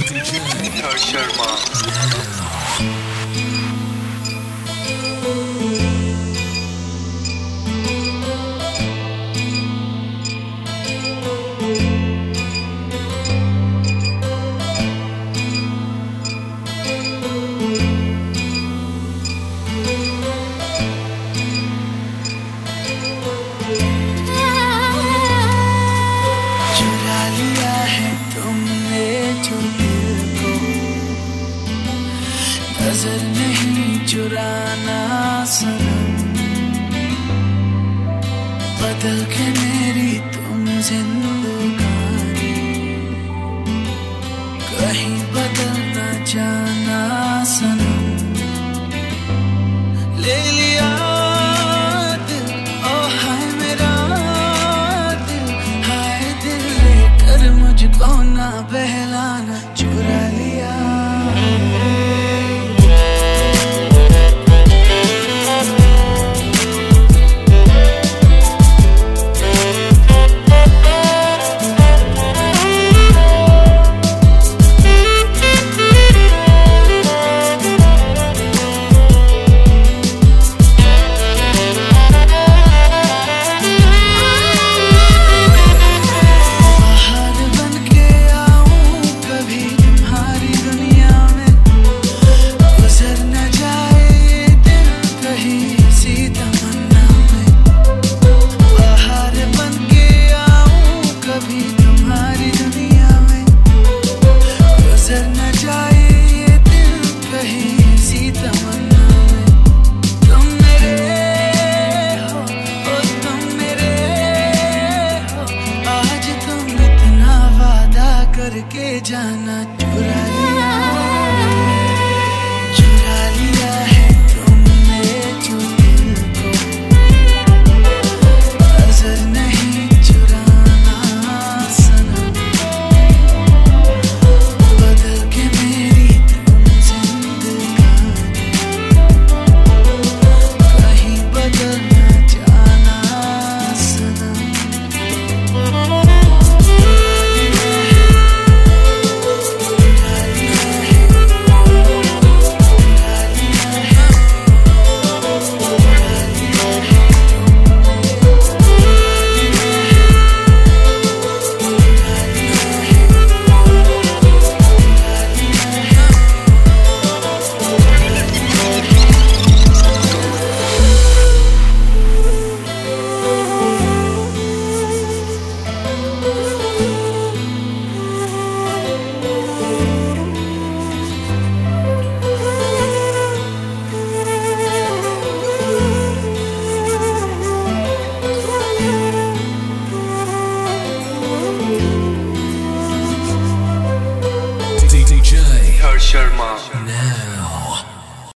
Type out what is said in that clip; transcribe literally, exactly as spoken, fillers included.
हर्ष शर्मा। नजर नहीं चुराना सनम, बदल के मेरी तुम जिंदगानी, कहीं बदल न जाना सनम। ले लिया दिल, ओ हाय मेरा दिल, हाय दिल लेकर मुझको ना बहलाना, चुरा लिया। करके जाना, चुरा लिया, चुरा लिया है तुमने जो दिल को, नजर नहीं चुराना सनम, बदल के मेरी तुम जिंदगानी, कहीं बदल न जाना सनम। हर्ष शर्मा। Now